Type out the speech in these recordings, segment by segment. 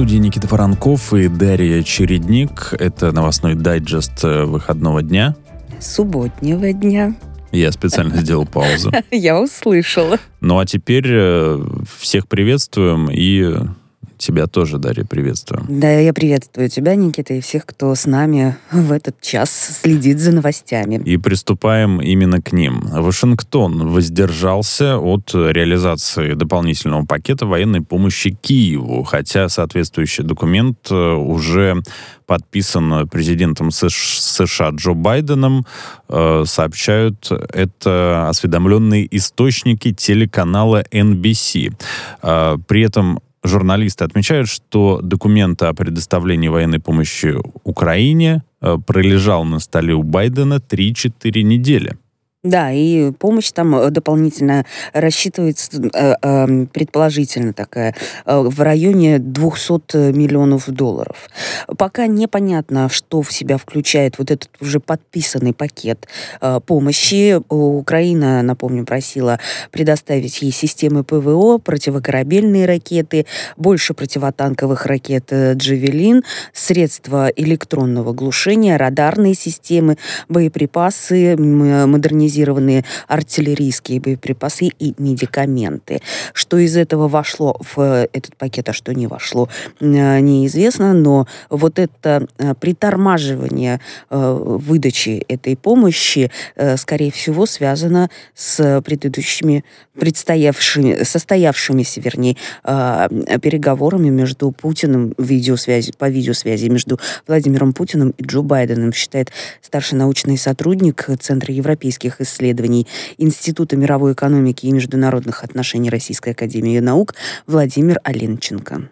студии Никита Воронков и Дарья Чередник. Это новостной дайджест выходного дня. Субботнего дня. Я специально сделал паузу. Я услышала. Ну а теперь всех приветствуем и тебя тоже, Дарья, приветствуем. Да, я приветствую тебя, Никита, и всех, кто с нами в этот час следит за новостями. И приступаем именно к ним. Вашингтон воздержался от реализации дополнительного пакета военной помощи Киеву, хотя соответствующий документ уже подписан президентом США Джо Байденом, сообщают это осведомленные источники телеканала NBC. При этом журналисты отмечают, что документ о предоставлении военной помощи Украине пролежал на столе у Байдена 3-4 недели. Да, и помощь там дополнительно рассчитывается, предположительно такая, в районе $200 миллионов. Пока непонятно, что в себя включает вот этот уже подписанный пакет помощи. Украина, напомню, просила предоставить ей системы ПВО, противокорабельные ракеты, больше противотанковых ракет «Джавелин», средства электронного глушения, радарные системы, боеприпасы, модернизированные артиллерийские боеприпасы и медикаменты. Что из этого вошло в этот пакет, а что не вошло, неизвестно, но вот это притормаживание выдачи этой помощи, скорее всего, связано с предыдущими состоявшимися переговорами между Путиным по видеосвязи между Владимиром Путиным и Джо Байденом, считает старший научный сотрудник Центра европейских исследований Института мировой экономики и международных отношений Российской академии наук Владимир Аленченко.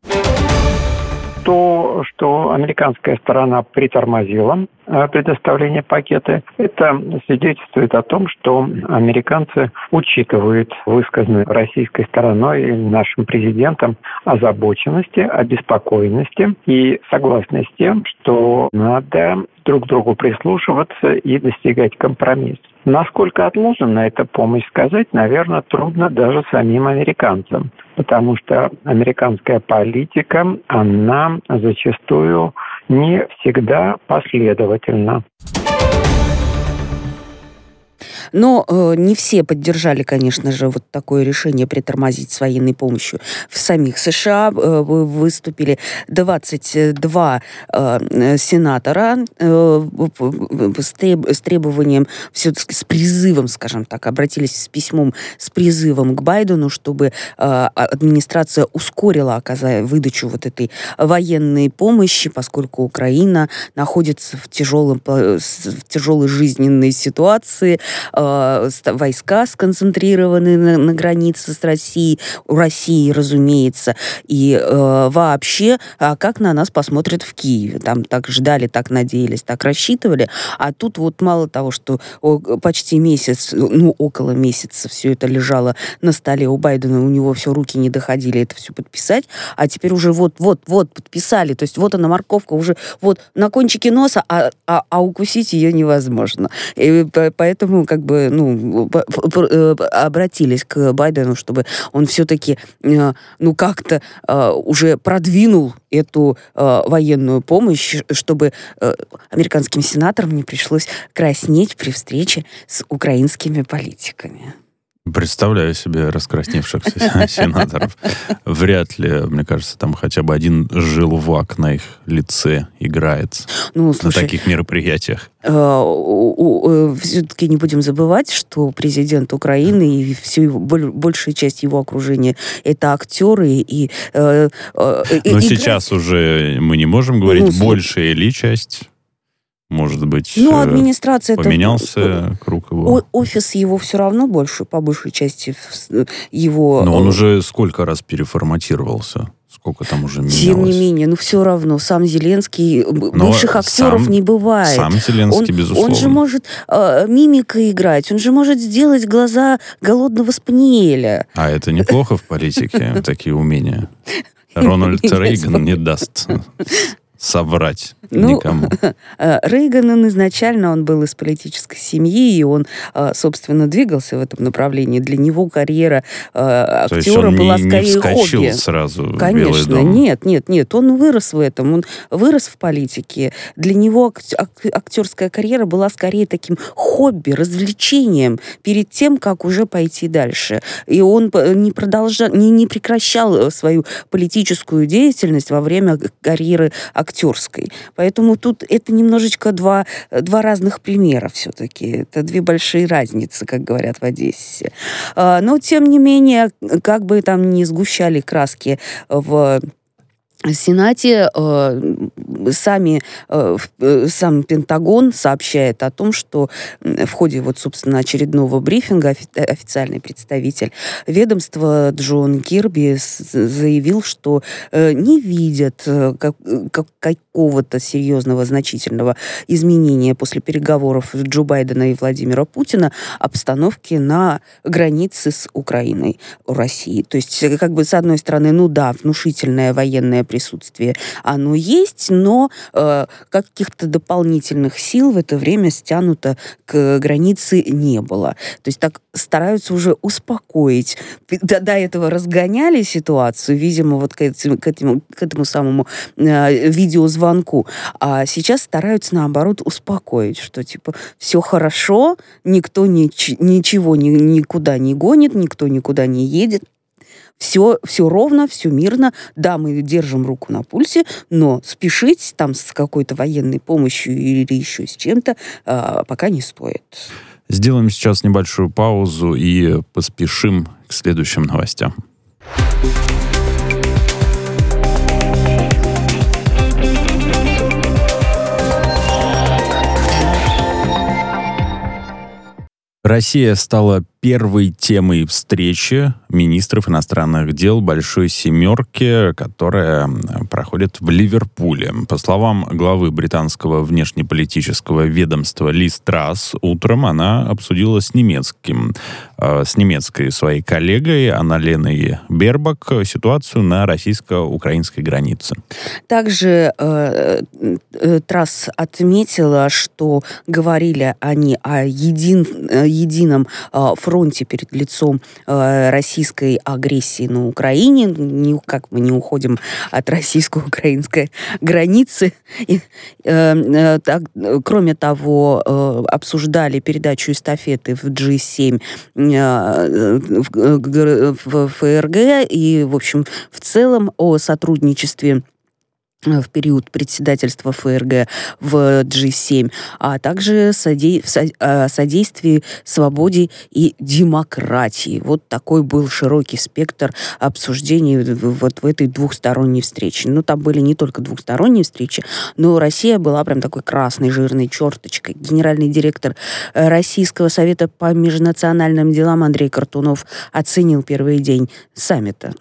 То, что американская сторона притормозила предоставление пакета, это свидетельствует о том, что американцы учитывают высказанную российской стороной и нашим президентом озабоченности, обеспокоенности и согласны с тем, что надо друг к другу прислушиваться и достигать компромисса. Насколько отложена эта помощь, сказать, наверное, трудно даже самим американцам, потому что американская политика, она зачастую не всегда последовательна. Но не все поддержали, конечно же, вот такое решение притормозить с военной помощью. В самих США выступили 22 сенатора с требованием, все-таки с призывом, скажем так, обратились с письмом с призывом к Байдену, чтобы администрация ускорила выдачу вот этой военной помощи, поскольку Украина находится в тяжелой жизненной ситуации. Войска сконцентрированы на границе с Россией, у России, разумеется, и вообще, как на нас посмотрят в Киеве. Там так ждали, так надеялись, так рассчитывали, а тут вот мало того, что почти месяц, около месяца все это лежало на столе у Байдена, у него все руки не доходили это все подписать, а теперь уже вот подписали, то есть вот она морковка уже вот на кончике носа, а укусить ее невозможно. И поэтому обратились к Байдену, чтобы он все-таки как-то уже продвинул эту военную помощь, чтобы американским сенаторам не пришлось краснеть при встрече с украинскими политиками. Представляю себе раскрасневшихся сенаторов. Вряд ли, мне кажется, там хотя бы один желвак на их лице играет на таких мероприятиях. Все-таки не будем забывать, что президент Украины и большая часть его окружения это актеры. Но сейчас уже мы не можем говорить большая ли часть. Может быть, администрация поменялся круг его. Офис его все равно по большей части его... Но он уже сколько раз переформатировался? Сколько там уже менялось? Тем не менее, все равно. Сам Зеленский... бывших актеров не бывает. Сам Зеленский, безусловно. Он же может мимикой играть, он же может сделать глаза голодного спаниеля. А это неплохо в политике, такие умения. Рональд Рейган не даст соврать никому. Рейган, он изначально он был из политической семьи, и он, собственно, двигался в этом направлении. Для него карьера актера была скорее хобби. Не сразу в Конечно, Белый дом. Нет. Он вырос в этом, он вырос в политике. Для него актерская карьера была скорее таким хобби, развлечением перед тем, как уже пойти дальше. И он не прекращал свою политическую деятельность во время карьеры актерской. Поэтому тут это немножечко два разных примера все-таки. Это две большие разницы, как говорят в Одессе. Но, тем не менее, как бы там ни сгущали краски в Сенате, сам Пентагон сообщает о том, что в ходе собственно, очередного брифинга официальный представитель ведомства Джон Кирби заявил, что не видят какого-то серьезного, значительного изменения после переговоров Джо Байдена и Владимира Путина обстановки на границе с Украиной, Россией. То есть, как бы, с одной стороны, внушительное военное присутствие, оно есть, но каких-то дополнительных сил в это время стянуто к границе не было. То есть так стараются уже успокоить. До этого разгоняли ситуацию, видимо, к этому самому видеозвонку, а сейчас стараются, наоборот, успокоить, что, все хорошо, никто ничего никуда не гонит, никто никуда не едет. Все ровно, все мирно. Да, мы держим руку на пульсе, но спешить там с какой-то военной помощью или еще с чем-то пока не стоит. Сделаем сейчас небольшую паузу и поспешим к следующим новостям. Россия стала первой темой встречи министров иностранных дел Большой Семерки, которая проходит в Ливерпуле. По словам главы британского внешнеполитического ведомства Лиз Трасс, утром она обсудила с немецкой своей коллегой Анналеной Бербак ситуацию на российско-украинской границе. Также Трасс отметила, что говорили они о едином фронте перед лицом российской агрессии на Украине. Никак мы не уходим от российско-украинской границы. Кроме того, обсуждали передачу эстафеты в G7 в ФРГ и, в общем, в целом о сотрудничестве в период председательства ФРГ в G7, а также содействии свободе и демократии. Вот такой был широкий спектр обсуждений в этой двухсторонней встрече. Там были не только двухсторонние встречи, но Россия была прям такой красной жирной черточкой. Генеральный директор Российского совета по межнациональным делам Андрей Картунов оценил первый день саммита.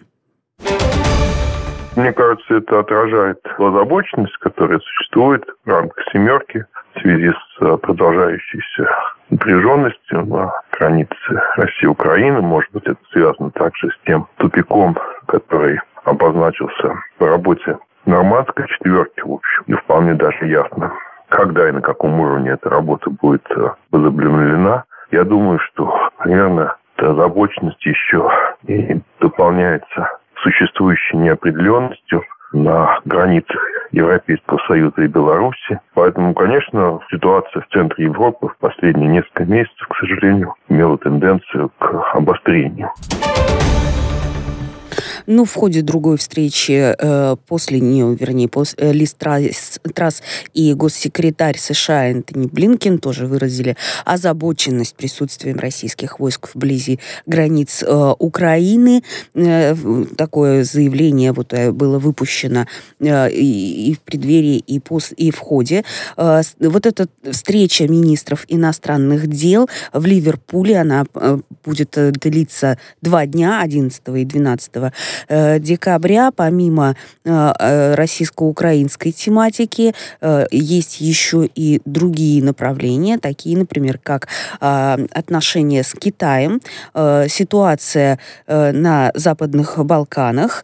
Мне кажется, это отражает озабоченность, которая существует в рамках «семерки» в связи с продолжающейся напряженностью на границе России-Украины. Может быть, это связано также с тем тупиком, который обозначился по работе нормандской четверки, в общем. И вполне даже ясно, когда и на каком уровне эта работа будет возобновлена. Я думаю, что примерно эта озабоченность еще и дополняется существующей неопределенностью на границах Европейского Союза и Беларуси. Поэтому, конечно, ситуация в центре Европы в последние несколько месяцев, к сожалению, имела тенденцию к обострению. В ходе другой встречи после Лиз Трасс и госсекретарь США Энтони Блинкен тоже выразили озабоченность присутствием российских войск вблизи границ Украины. Такое заявление было выпущено и в преддверии, и в ходе. Вот эта встреча министров иностранных дел в Ливерпуле, она будет длиться 2 дня, 11 и 12 декабря. Помимо российско-украинской тематики есть еще и другие направления, такие, например, как отношения с Китаем, ситуация на Западных Балканах,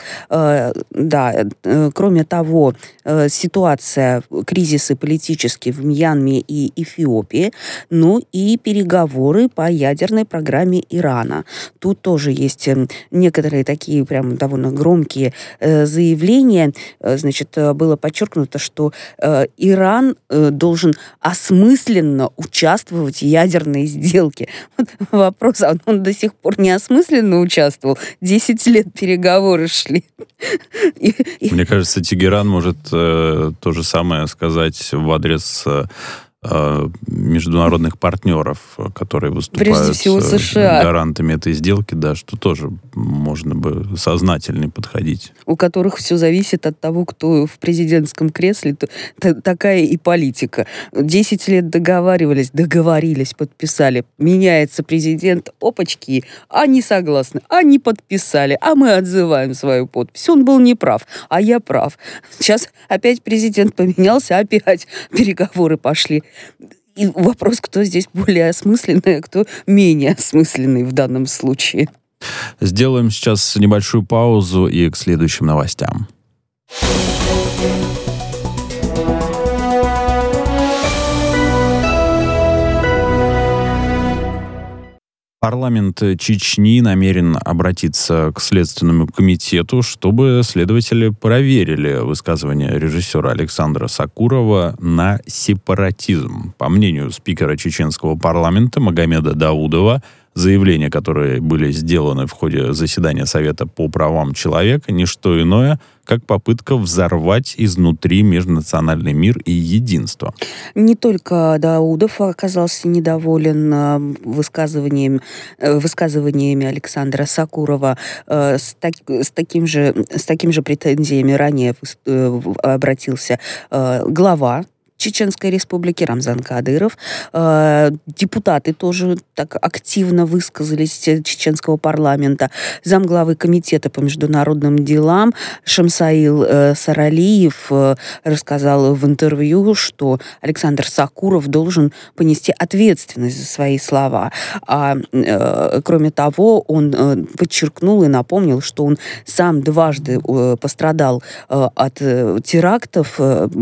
кроме того, ситуация, кризисы политические в Мьянме и Эфиопии, ну и переговоры по ядерной программе Ирана. Тут тоже есть некоторые такие прям довольно громкие заявления. Значит, было подчеркнуто, что Иран должен осмысленно участвовать в ядерной сделке. Вот вопрос, а он до сих пор не осмысленно участвовал? 10 лет переговоры шли. Мне кажется, Тегеран может то же самое сказать в адрес международных партнеров, которые выступают США. гарантами этой сделки, да, что тоже можно бы сознательнее подходить. У которых все зависит от того, кто в президентском кресле, такая и политика. 10 лет договорились, подписали. Меняется президент, опачки, они согласны, они подписали, а мы отзываем свою подпись. Он был неправ, а я прав. Сейчас опять президент поменялся, опять переговоры пошли. И вопрос, кто здесь более осмысленный, а кто менее осмысленный в данном случае. Сделаем сейчас небольшую паузу и к следующим новостям. Парламент Чечни намерен обратиться к Следственному комитету, чтобы следователи проверили высказывание режиссера Александра Сакурова на сепаратизм. По мнению спикера чеченского парламента Магомеда Даудова, заявления, которые были сделаны в ходе заседания Совета по правам человека, не что иное, как попытка взорвать изнутри межнациональный мир и единство. Не только Даудов оказался недоволен высказываниями Александра Сакурова. С такими же претензиями ранее обратился глава Чеченской Республики Рамзан Кадыров. Депутаты тоже так активно высказались чеченского парламента. Замглавы комитета по международным делам Шамсаил Саралиев рассказал в интервью, что Александр Сакуров должен понести ответственность за свои слова. Кроме того, он подчеркнул и напомнил, что он сам дважды пострадал от терактов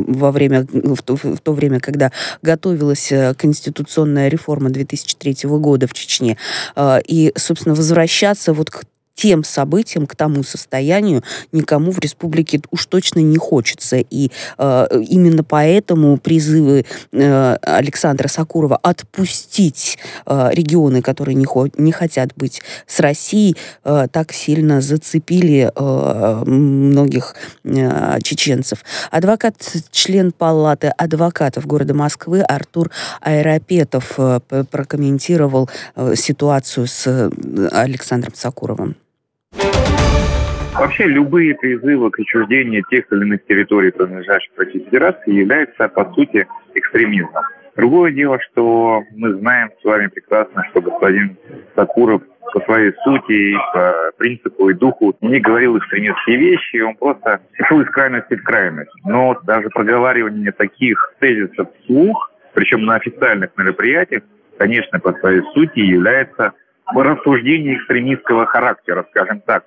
в то время, когда готовилась конституционная реформа 2003 года в Чечне. И, собственно, возвращаться вот к тем событиям, к тому состоянию никому в республике уж точно не хочется. И именно поэтому призывы Александра Сакурова отпустить регионы, которые не хотят быть с Россией, так сильно зацепили многих чеченцев. Адвокат, член Палаты адвокатов города Москвы Артур Айрапетов прокомментировал ситуацию с Александром Сакуровым. Вообще любые призывы к отчуждению тех или иных территорий, принадлежащих Российской Федерации, являются, по сути, экстремизмом. Другое дело, что мы знаем с вами прекрасно, что господин Сакуров по своей сути, и по принципу и духу не говорил экстремистские вещи, он просто шел из крайности в крайность. Но даже проговаривание таких тезисов вслух, причем на официальных мероприятиях, конечно, по своей сути является рассуждение экстремистского характера, скажем так.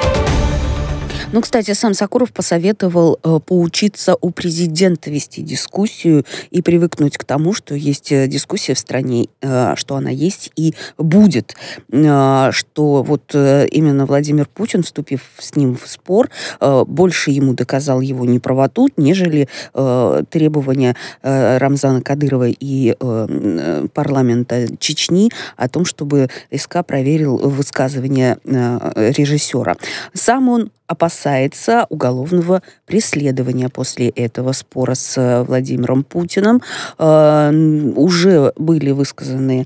Ну, кстати, сам Сакуров посоветовал поучиться у президента вести дискуссию и привыкнуть к тому, что есть дискуссия в стране, что она есть и будет. Что вот именно Владимир Путин, вступив с ним в спор, больше ему доказал его неправоту, нежели требования Рамзана Кадырова и парламента Чечни о том, чтобы СК проверил высказывания режиссера. Сам он опасался касается уголовного преследования после этого спора с Владимиром Путиным. Уже были высказаны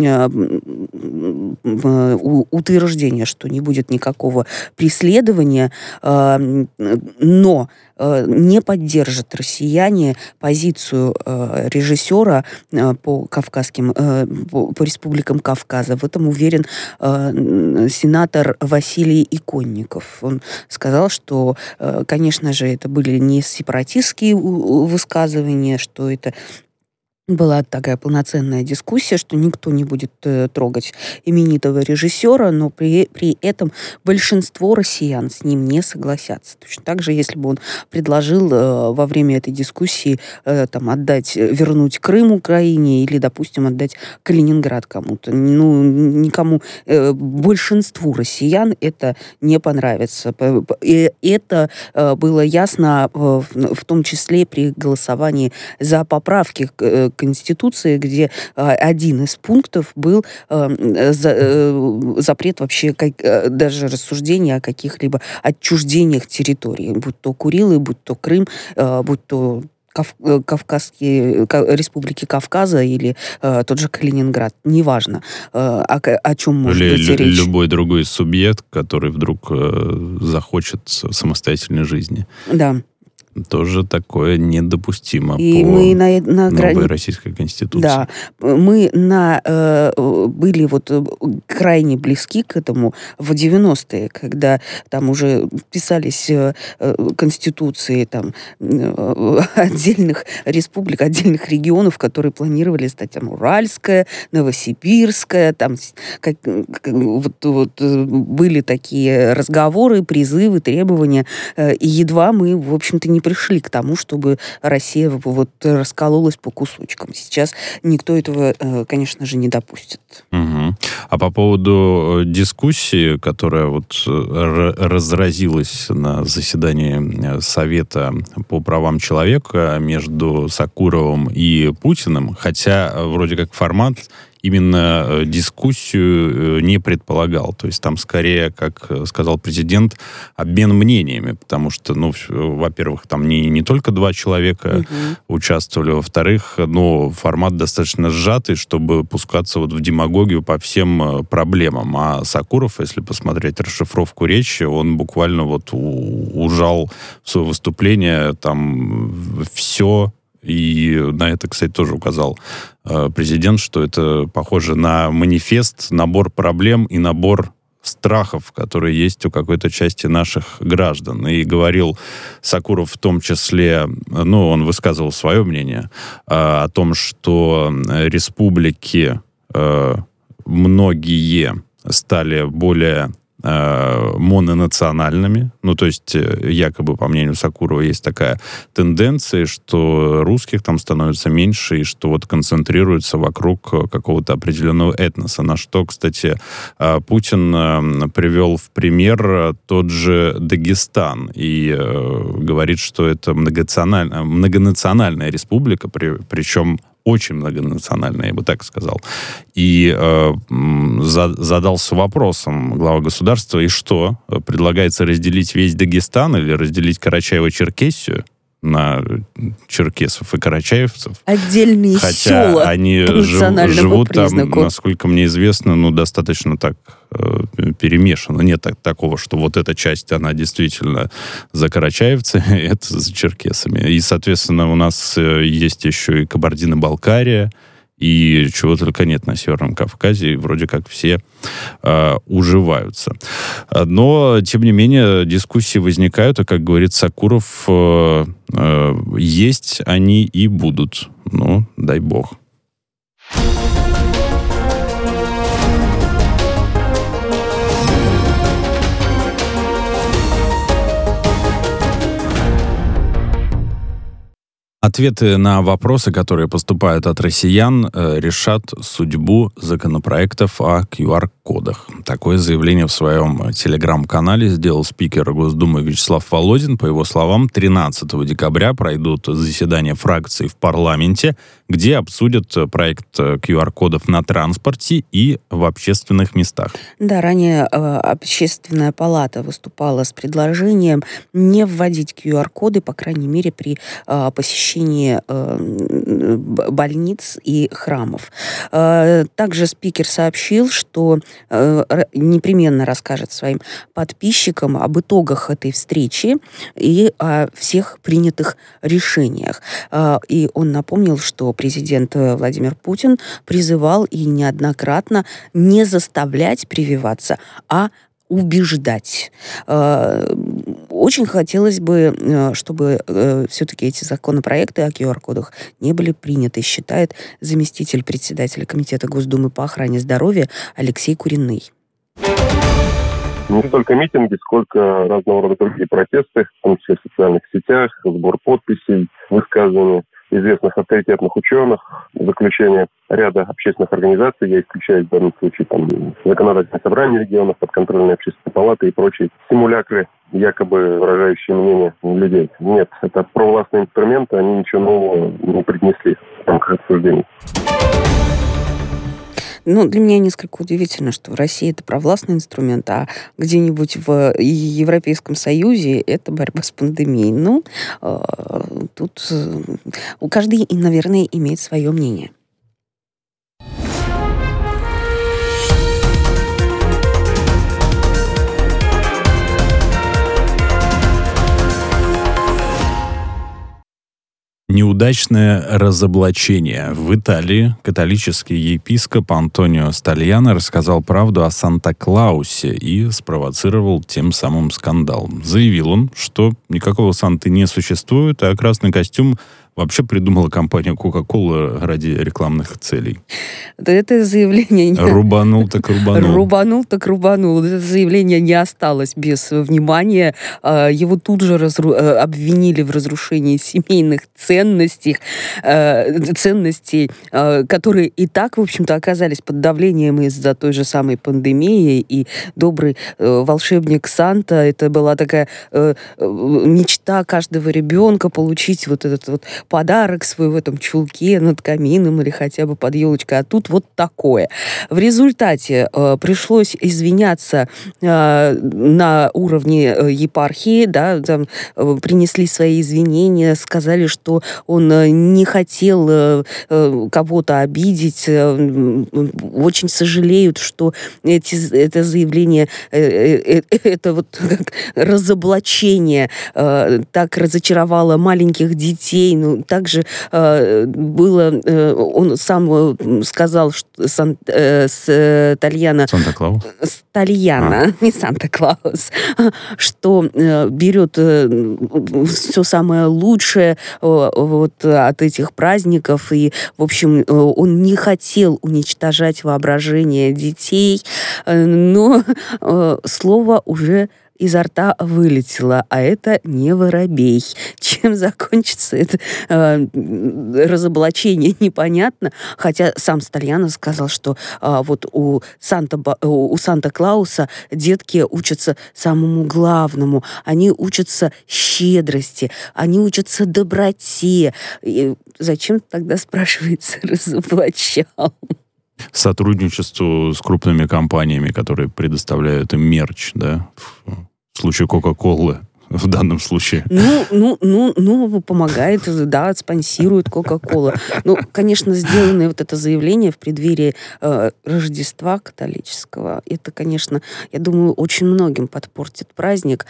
утверждения, что не будет никакого преследования, но не поддержат россияне позицию режиссера по республикам Кавказа. В этом уверен сенатор Василий Иконников. Он сказал, что, конечно же, это были не сепаратистские высказывания, что это была такая полноценная дискуссия, что никто не будет трогать именитого режиссера, но при этом большинство россиян с ним не согласятся. Точно так же, если бы он предложил во время этой дискуссии вернуть Крым Украине или, допустим, отдать Калининград кому-то. Никому, большинству россиян это не понравится. И это было ясно в том числе при голосовании за поправки к Конституции, где один из пунктов был запрет вообще даже рассуждения о каких-либо отчуждениях территорий, будь то Курилы, будь то Крым, будь то Кавказские республики Кавказа или тот же Калининград. Неважно, о чем может быть речь. Любой другой субъект, который вдруг захочет самостоятельной жизни. Да. Тоже такое недопустимо и по мы новой российской конституции. Да, мы были крайне близки к этому в 90-е, когда там уже писались конституции отдельных республик, отдельных регионов, которые планировали стать Уральская, Новосибирская, были такие разговоры, призывы, требования, и едва мы, в общем-то, не пришли к тому, чтобы Россия раскололась по кусочкам. Сейчас никто этого, конечно же, не допустит. Угу. А по поводу дискуссии, которая разразилась на заседании Совета по правам человека между Сакуровым и Путиным, хотя вроде как формат именно дискуссию не предполагал. То есть там скорее, как сказал президент, обмен мнениями, потому что, во-первых, там не только два человека участвовали, во-вторых, формат достаточно сжатый, чтобы пускаться в демагогию по всем проблемам. А Сакуров, если посмотреть расшифровку речи, он буквально ужал в свое выступление там все. И на это, кстати, тоже указал президент, что это похоже на манифест, набор проблем и набор страхов, которые есть у какой-то части наших граждан. И говорил Сакуров в том числе, он высказывал свое мнение о том, что республики многие стали более мононациональными. То есть, якобы, по мнению Сакурова, есть такая тенденция, что русских там становится меньше, и что концентрируется вокруг какого-то определенного этноса. На что, кстати, Путин привел в пример тот же Дагестан. И говорит, что это многонациональная республика, причем очень многонациональная, я бы так сказал. И задался вопросом глава государства, и что? Предлагается разделить весь Дагестан или разделить Карачаево-Черкесию на черкесов и карачаевцев? Отдельные села. Хотя они живут признаку. Там, насколько мне известно, достаточно так перемешано. Нет такого, что эта часть, она действительно за карачаевцами, это за черкесами. И, соответственно, у нас есть еще и Кабардино-Балкария, и чего только нет на Северном Кавказе, и вроде как все уживаются. Но, тем не менее, дискуссии возникают, и, как говорит Сакуров, есть они и будут. Дай бог. Ответы на вопросы, которые поступают от россиян, решат судьбу законопроектов о QR-кодах. Такое заявление в своем телеграм-канале сделал спикер Госдумы Вячеслав Володин. По его словам, 13 декабря пройдут заседания фракций в парламенте, где обсудят проект QR-кодов на транспорте и в общественных местах. Да, ранее Общественная палата выступала с предложением не вводить QR-коды, по крайней мере, при посещении больниц и храмов. Также спикер сообщил, что непременно расскажет своим подписчикам об итогах этой встречи и о всех принятых решениях. И он напомнил, что президент Владимир Путин призывал и неоднократно не заставлять прививаться, а убеждать. Очень хотелось бы, чтобы все-таки эти законопроекты о QR-кодах не были приняты, считает заместитель председателя Комитета Госдумы по охране здоровья Алексей Куриный. Не столько митинги, сколько разного рода другие протесты, в том числе в социальных сетях, сбор подписей, высказывания известных авторитетных ученых, заключение ряда общественных организаций, я исключаю в данном случае законодательное собрание регионов, подконтрольные общественные палаты и прочие симулякры, якобы выражающие мнение людей. Нет, это провластные инструменты, они ничего нового не принесли в рамках обсуждений. Для меня несколько удивительно, что в России это провластный инструмент, а где-нибудь в Европейском Союзе это борьба с пандемией. Тут каждый, наверное, имеет свое мнение. Неудачное разоблачение. В Италии католический епископ Антонио Стальяно рассказал правду о Санта-Клаусе и спровоцировал тем самым скандал. Заявил он, что никакого Санты не существует, а красный костюм вообще придумала компания Coca-Cola ради рекламных целей. Это заявление... Рубанул так рубанул. Рубанул так рубанул. Это заявление не осталось без внимания. Его тут же обвинили в разрушении семейных ценностей, которые и так, в общем-то, оказались под давлением из-за той же самой пандемии. И добрый волшебник Санта, это была такая мечта каждого ребенка получить вот этот вот подарок свой в этом чулке над камином или хотя бы под елочкой, а тут вот такое. В результате пришлось извиняться на уровне епархии, принесли свои извинения, сказали, что он не хотел кого-то обидеть, очень сожалеют, что это заявление, это вот как разоблачение так разочаровало маленьких детей. Также было, он сам сказал, что Стальяно... Санта-Клаус? Стальяно, не Санта-Клаус, что берет все самое лучшее вот от этих праздников, и, в общем, он не хотел уничтожать воображение детей, но слово уже изо рта вылетело, а это не воробей. Чем закончится это разоблачение, непонятно. Хотя сам Стальяно сказал, что вот у Санта-Клауса детки учатся самому главному. Они учатся щедрости, они учатся доброте. И зачем тогда, спрашивается, разоблачал? Сотрудничеству с крупными компаниями, которые предоставляют им мерч, да, в случае Coca-Cola в данном случае. Помогает, да, спонсирует Coca-Cola. Конечно, сделанное вот это заявление в преддверии Рождества католического, это, конечно, я думаю, очень многим подпортит праздник,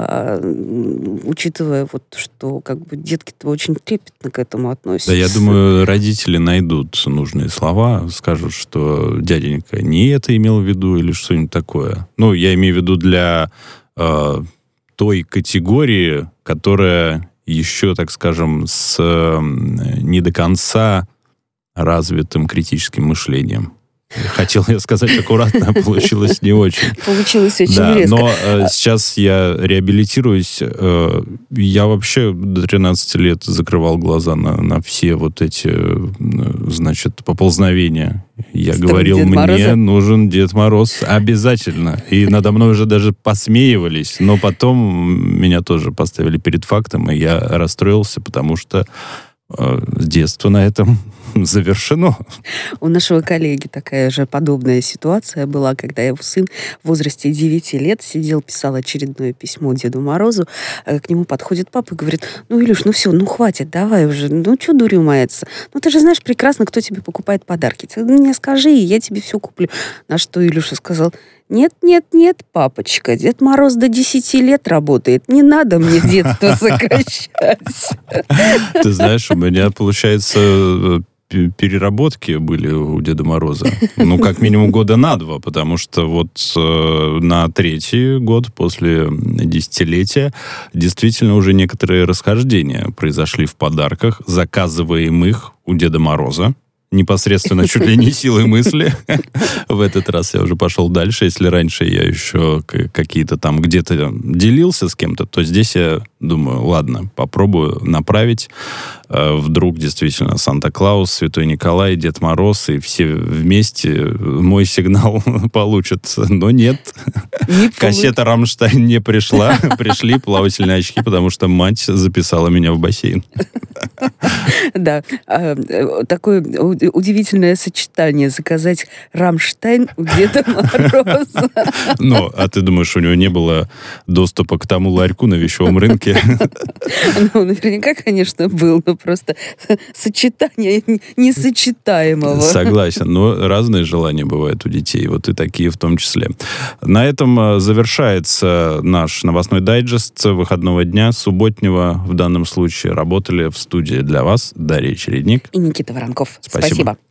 учитывая вот, что как бы детки-то очень трепетно к этому относятся. Да, я думаю, родители найдут нужные слова, скажут, что дяденька не это имел в виду или что-нибудь такое. Я имею в виду для той категории, которая еще, так скажем, с не до конца развитым критическим мышлением. Хотел я сказать аккуратно, а получилось не очень. Получилось очень резко. Но сейчас я реабилитируюсь. Я вообще до 13 лет закрывал глаза на все вот эти, поползновения. Я говорил, мне нужен Дед Мороз обязательно. И надо мной уже даже посмеивались. Но потом меня тоже поставили перед фактом, и я расстроился, потому что с детства на этом завершено. У нашего коллеги такая же подобная ситуация была, когда его сын в возрасте 9 лет сидел, писал очередное письмо Деду Морозу. К нему подходит папа и говорит: ну, Илюш, ну все, ну хватит, давай уже, ну что дурью маяться? Ну ты же знаешь прекрасно, кто тебе покупает подарки. Ты мне скажи, и я тебе все куплю. На что Илюша сказал: нет, папочка, Дед Мороз до 10 лет работает. Не надо мне детство сокращать. Ты знаешь, у меня, получается, переработки были у Деда Мороза. Ну, как минимум года на 2, потому что вот на 3-й год после десятилетия действительно уже некоторые расхождения произошли в подарках, заказываемых у Деда Мороза. Непосредственно чуть ли не силой мысли. В этот раз я уже пошел дальше. Если раньше я еще какие-то там где-то делился с кем-то, то здесь я думаю, ладно, попробую направить. Вдруг действительно Санта-Клаус, Святой Николай, Дед Мороз и все вместе мой сигнал получат. Но нет. Кассета «Рамштайн» не пришла. Пришли плавательные очки, потому что мать записала меня в бассейн. Да. Такое удивительное сочетание. Заказать «Рамштайн» у Деда Мороза. Ну, а ты думаешь, у него не было доступа к тому ларьку на вещевом рынке? Ну, наверняка, конечно, был, но просто сочетание несочетаемого. Согласен, но разные желания бывают у детей, вот и такие в том числе. На этом завершается наш новостной дайджест выходного дня, субботнего в данном случае. Работали в студии для вас Дарья Чередник и Никита Воронков. Спасибо.